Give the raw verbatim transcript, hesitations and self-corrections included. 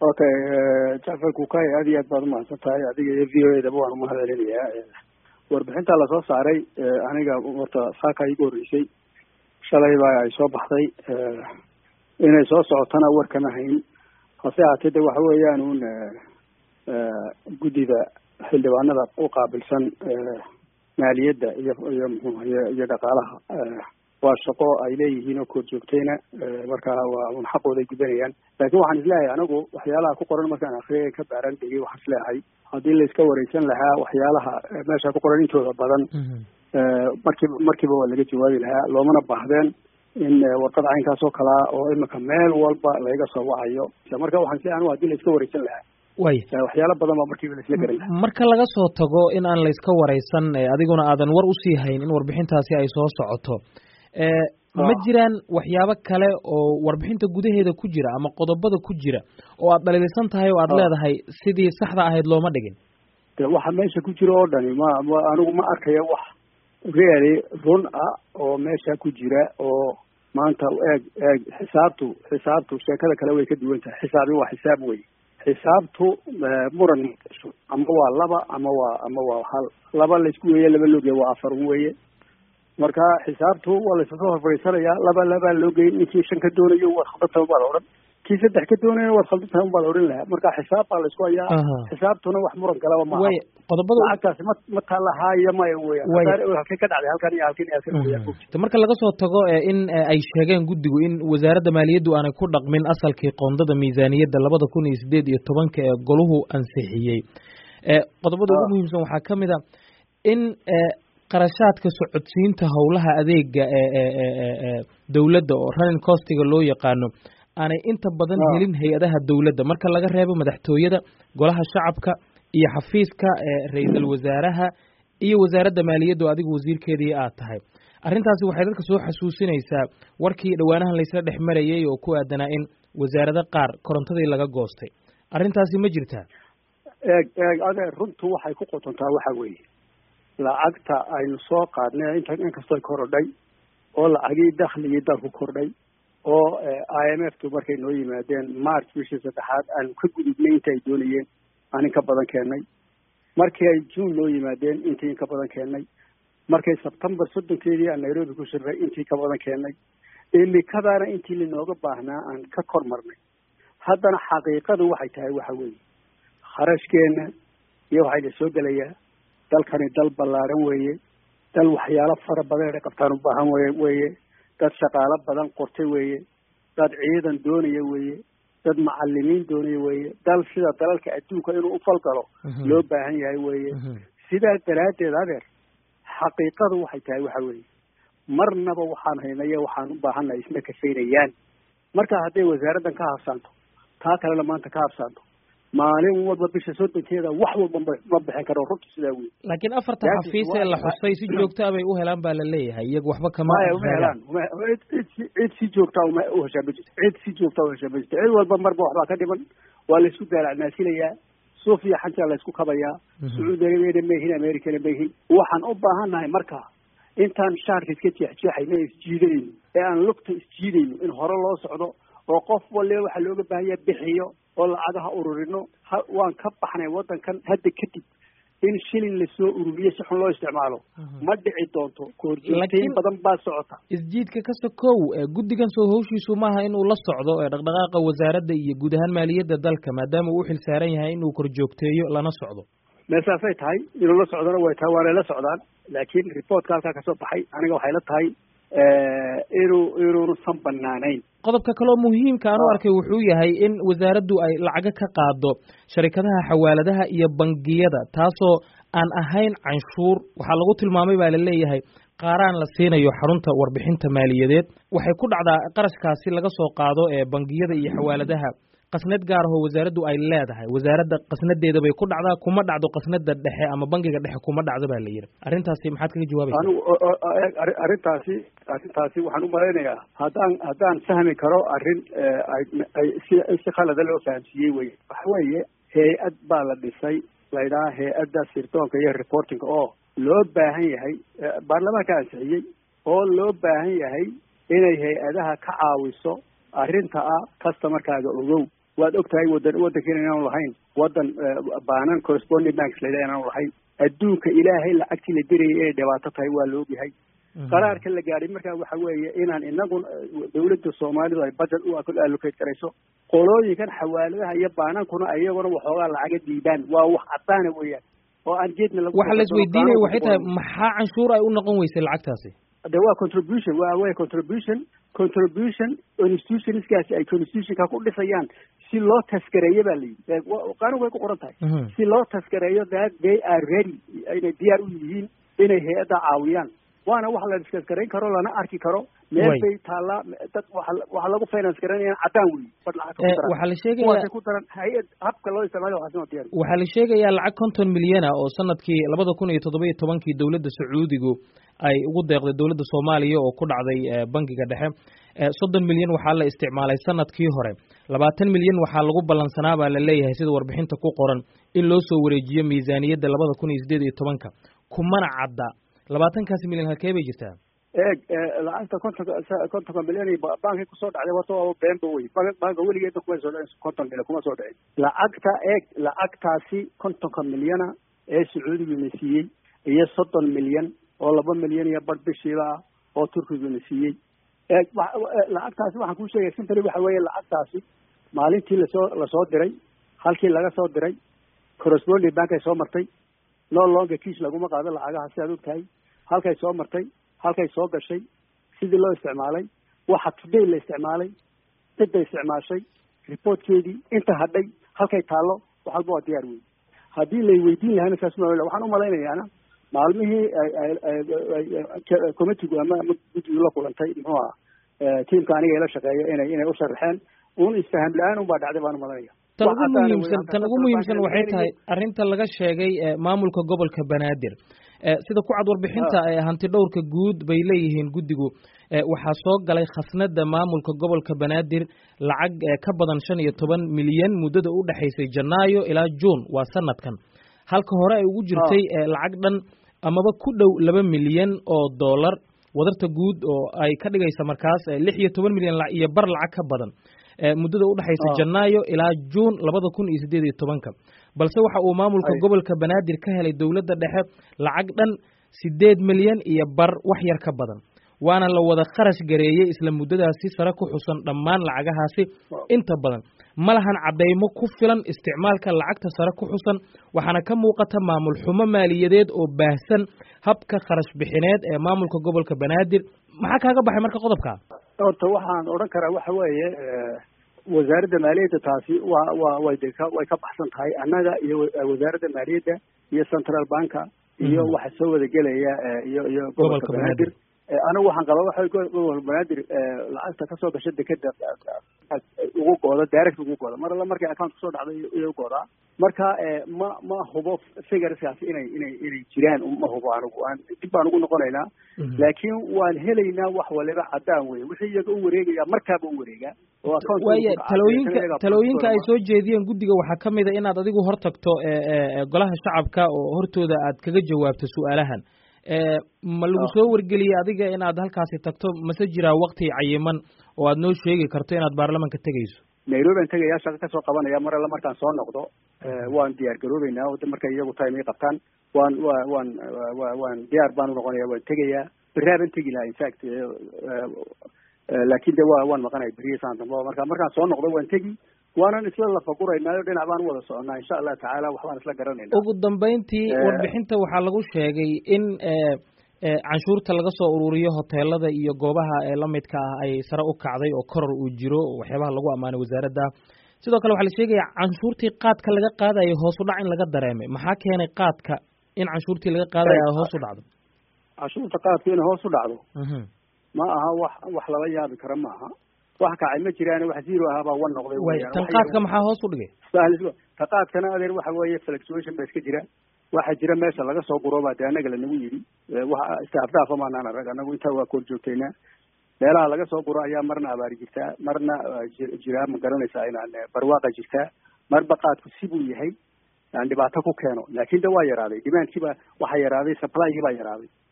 okay Jafar Kukay aad iyo aad baad mahadsantahay adiga iyo V O A daba waan mahadcelinayaa warbixinta la soo saaray aniga horta saaka igu horeysay shalay baa ay soo baxday inay soo socotana warkama hayn hase haatee waxa weeyaan uun guddiga xildhibaanada u qaabilsan maaliyadda iyo iyo iyo dhaqaalaha waa shaqo ay leeyihiin oo kor joogtayna markaa waa un xaqooday gudanayaan laakiin waxaan isleeyahay anigu waxyaalaha ku qoran markaan akriyay ka baaran dhigay waxaan isleeyahay haddii la iska wareysan lahaa waxyaalaha meesha ku qoran intooda badan markiiba markiiba waa laga jawaabi lahaa loomana baahdeen in warqad caynkaas oo kalaa oo imika meel walba laga soo wacayo marka waxaan isleeyahay anigu haddii la iska wareysan lahaa way waxyaalo badan baa markiiba la isla garan lahaa marka laga soo tago in aan la iska wareysan adiguna aadan war usii hayn in warbixintaasi ay soo socoto ma jiraan waxyaabo kale oo warbixinta gudaheeda ku jira ama qodobada ku jira oo aad dhaliilsan tahay oo aad leedahay sidii saxda ahayd looma dhigin de waxa meesha ku jira oo dhani ma anigu ma arkayo wax really run ah oo meesha ku jira oo maanta eeg eeg xisaabtu xisaabtu sheekada kale way ka duwan tahay xisaabi waa xisaab wey xisaabtu muran ama waa laba ama waa ama waa hal laba la isku weeye laba loogeey waa afar weeye marka xisaabtu waa la isoo horfariisanayaa laba laba loo geey ninkii shan ka doonayo waa khaldan baad odhan kii saddex ka doonayo waa khaldan baad odhan lahaa marka xisaab baa la isku hayaa xisaabtuna wax muran galaba ma way qodobada lacagtaasi ma ma taalahaaya maya weeyaan halkay ka dhacday halkan iyo halkan iyo halkan weeyaan marka laga soo tago in ay sheegeen guddigu in wasaaradda maaliyaddu aanay ku dhaqmin asalkii qoondada miisaaniyadda labada kun iyo sideed iyo tobanka ee goluhu ansixiyey qodobada ugu muhiimsan waxaa ka mid a in qarashaadka socodsiinta howlaha adeega ee dawladda oo running costiga loo yaqaano aanay inta badan helin hay-adaha dawladda marka laga reebo madaxtooyada golaha shacabka iyo xafiiska ra-iisul wasaaraha iyo wasaaradda maaliyadda oo adigu wasiirkeedii aad tahay arrintaasi waxay dadka soo xasuusinaysaa warkii dhowaanahan laysla dhex marayay oo ku aadanaa in wasaarado qaar korontadii laga goostay arrintaasi ma jirtaa eeg eeg ade runtu waxay ku qotontaa waxa weeye lacagta aynu soo qaadnay inta inkastoo korodhay oo lacagii dakhligii dalku kordhay oo I M F tu markay noo yimaadeen March bishii saddexaad aanu ka gudubnay inta ay doonayeen aan inka badan keennay markii ay June noo yimaadeen intii inka badan keennay markay September soddonkeedii aan Nairobi ku shirray intii ka badan keennay imikadaana intii linooga baahnaa aan ka kor marnay haddana xaqiiqadu waxay tahay waxa weeye kharashkeena iyo waxay la soo gelayaa dalkani dal ballaaran weeye dal waxyaalo fara badan ay qabtaan u baahan weeye weeye dad shaqaalo badan qortay weeye dad ciidan doonaya weeye dad macallimiin doonaya weeye dal sida dalalka adduunka inuu u falgalo loo baahan yahay weeye sidaa daraaddeed adeer xaqiiqadu waxay tahay waxa weeye marnaba waxaan haynaya waxaan u baahannahay isma kafaynayaan marka hadday wasaaraddan ka habsaanto taa kalena maanta ka habsaanto maalin walba bisha soddonkeeda wax walba ma bixin karo runta sidaa wey laakiin afarta xafiis ee la xusay si joogta bay u helaan baa la leeyahay iyagu waxba kama helaan cid si joogta uma u heshaa ma jirto cid si joogta u heshaa ma jirto cid walba marba waxbaa ka dhiman waa la isku daalacnaasilayaa suuf iyo xanja la isku kabayaa sacuudi arabiana mayhin americana mayhin waxaan u baahannahay marka intaan shaarka iska jeexjeexayno ee isjiidayno ee aan lugta isjiidayno in hore loo socdo oo qof waliba waxaa looga baahan yahay bixiyo oo lacagaha ururino waan ka baxnay waddankan hadda kadib in shilin lasoo ururiyo si xun loo isticmaalo ma dhici doonto koorjoogtayn badan baa socota isjiidka ka sokow guddigan soo hawshiisu maaha inuu la socdo dhaqdhaqaaqa wasaaradda iyo guud ahaan maaliyadda dalka maadaama uu u xil saaran yahay inuu korjoogteeyo lana socdo meesaasay tahay inuu la socdona way tahay waanay la socdaan laakiin reportka halkaa kasoo baxay aniga waxay la tahay inuu inuunusan banaanayn qodobka kaloo muhiimka aan u arkay wuxuu yahay in wasaaraddu ay lacago ka qaado sharikadaha xawaaladaha iyo bangiyada taasoo aan ahayn canshuur waxaa lagu tilmaamay baa la leeyahay qaaraan la siinayo xarunta warbixinta maaliyadeed waxay ku dhacdaa qarashkaasi laga soo qaado ee bangiyada iyo xawaaladaha qasnad gaar ahoo wasaaraddu ay leedahay wasaaradda qasnadeeda bay ku dhacdaa kuma dhacdo qasnada dhexe ama bangiga dhexe kuma dhacdo baa la yidhi arrintaasi maxaad kaga jawaabaysaa anigu arrintaasi arrintaasi waxaan u malaynayaa haddaan haddaan fahmi karo arrin ay si si khalada loo fahamsiiyey wey waxa weeye hay-ad baa la dhisay laydhaha hay-adda sirdoonka iyo reportinga oo loo baahan yahay baarlamaanka ansixiyey oo loo baahan yahay inay hay-adaha ka caawiso arrinta ah customarkaaga ogow waad ogtahay wadan wadankeena inaanu lahayn wadan baanan corresponding banks layidhaha inaanu lahayn adduunka ilaahay lacagtii la dirayay inay dhibaato tahay waa la ogyahay qaraarka la gaadhay markaa waxa weeye inaan inagu dawladda soomaalidu ay budget u allocate garayso qolooyinkan xawaaladaha iyo baanankuna iyaguna waxoogaa lacaga diidaan waa wax cadaana weeyaan oo aan jeedna lagu waxa la isweydiinaya waxay tahay maxaa canshuur ay u noqon weysay lacagtaasi de waa contribution waa way contribution contribution institutionskaasi ay constitutionka ku dhisayaan si loo taskareeyo baa layidhi qaanugu way ku qoran tahay si loo taskareeyo that they are ready inay diyaar u yihiin inay hay-adda caawiyaan waana wax la discuss garayn karo lana arki karo meel bay taallaa dad waxa lagu finance garanayaan cadaan wey bad lacag waxaa la sheegayaa ku daran hay-ad habka loo isticmaalo waxaasnoo diyaar waxaa la sheegayaa lacag konton milyan ah oo sanadkii labada kun iyo toddoba iyo tobankii dowladda sacuudigu ay ugu deeqday dowladda soomaaliya oo ku dhacday bangiga dhexe soddon milyan waxaa la isticmaalay sanadkii hore labaatan milyan waxaa lagu ballansanaa baa la leeyahay sida warbixinta ku qoran in loo soo wareejiyo miisaaniyadda labada kun iyo siddeed iyo tobanka kumana cadda labaatankaasi milyan halkee bay jirtaa eeg lacagta kontonka kontonka milyan bankay kusoo dhacday wato beenba wey banka weligeedna kuma soo dhacin konton milyan kuma soo dhacin lacagta eeg lacagtaasi kontonka milyana ee sacuudiguna siiyey iyo soddon milyan oo laba milyan iyo bar bishiiba ah oo turkiguna siiyey eeg lacagtaasi waxaan kuu sheegay simply waxa weeye lacagtaasi maalintii lasoo lasoo diray halkii laga soo diray corresponding bank ay soo martay no longa kiis laguma qaado lacagaha si aad og tahay halkay soo martay halkay soo gashay sidii loo isticmaalay waxa today la isticmaalay cidda isticmaashay reportkeedii inta hadhay halkay taallo wax walba waa diyaar wey haddii lay weydiin lahayna saas ma waxaan umalaynayaana maalmihii committigu ama ama guddigu la kulantay muxuu aha tiamka aniga ila shaqeeya inay inay u sharaxeen un isfaham la-aan un baa dhacday baan umalanaya tan ugu muhiimsan tan ugu muhiimsan waxay tahay arrinta laga sheegay maamulka gobolka banaadir sida ku cad warbixinta hanti dhowrka guud bay leeyihiin guddigu waxaa soo galay khasnada maamulka gobolka banaadir lacag ka badan shan iyo toban milyan muddada u dhexaysay janaayo ilaa juun waa sanadkan halka hore ay ugu jirtay lacag dhan amaba ku dhow laba milyan oo dollar wadarta guud oo ay ka dhigaysa markaas lix iyo toban milyan iyo bar lacag ka badan muddada u dhexaysa janaayo ilaa juun labada kun iyo siddeed iyo tobanka balse waxa uu maamulka gobolka banaadir ka helay dowladda dhexe lacag dhan siddeed milyan iyo bar wax yar ka badan waana la wada kharash gareeyey isla muddadaasi sare ku xusan dhammaan lacagahaasi inta badan ma lahan caddaymo ku filan isticmaalka lacagta sare ku xusan waxaana ka muuqata maamul xumo maaliyadeed oo baahsan habka kharash bixineed ee maamulka gobolka banaadir maxaa kaaga baxay marka qodobka horta waxaan odhan karaa waxa weeye wasaaradda maaliyadda taasi waa waa way de ka way ka baxsan tahay annaga iyo wasaaradda maaliyadda iyo central banka iyo waxa soo wada gelaya iyo iyo gobolka banaadir anigu waxaan qabaa waxa gobolka banaadir lacagta kasoo gasha dekeda ugu gooda direct ugu gooda mar alla markay account kasoo dhacday iyo u goodaa marka ma ma hubo figureskaasi inay inay inay jiraan ma hubo anigu aan dib baan ugu noqonaynaa laakiin waan helaynaa wax waliba cadaan wey wixii iyaga u wareegaya markaaba u wareegaa oo account waaya talooyinka talooyinka ay soo jeediyeen guddiga waxaa ka mid a inaad adigu hor tagto golaha shacabka oo hortooda aad kaga jawaabto su-aalahan ma lagu soo wargeliyey adiga inaad halkaasi tagto mase jiraa wakti cayiman oo aad noo sheegi karto inaad baarlamanka tegayso nairobi aan tegayaa shaqo kasoo qabanaya mar alla markaan soo noqdo waan diyaar garoobeynaa o markay iyagu time i qabtaan waan wa waan waan diyaar baan unoqonaya waan tegayaa beraaban tegi lahaa infact laakin de wa waan maqanaya beriya saan dambe marka markaan soo noqdo waan tegi waanan isla lafaguraynaayo dhinac baan u wada soconaa insha allah tacaala waxbaan isla garanayna ugu dambeyntii warbixinta waxaa lagu sheegay in canshuurta laga soo ururiyo hoteelada iyo goobaha lamidka ah ay sare u kacday oo koror uu jiro waxyaabaha lagu ammaanay wasaaradda sidoo kale waxaa la sheegaya canshuurtii qaadka laga qaadayo hoos u dhac in laga dareemay maxaa keenay qaadka in canshuurtii laga qaadayo hoos u dhacdo canshuurta qaadka inay hoos u dhacdo ma aha wax wax lala yaabi karo ma aha wax kacay ma jiraan wax zero ahaa baa wan noqday weyaan tan qaadka maxaa hoos u dhigay ta qaadkana adeer waxa weeye fluctuation ba iska jira waxaa jira meesha laga soo gurooba dee annaga lanagu yidhi waxa istaafdaafa maanaan arag annagu intaa waa koor joogtaynaa meelaha laga soo guro ayaa marna abaari jirtaa marna jiraa ma garanaysaa inaan barwaaqa jirtaa marba qaadku sibuu yahay aan dhibaato ku keeno laakin de waa yaraaday demandkiiba waxaa yaraaday supplygi baa yaraaday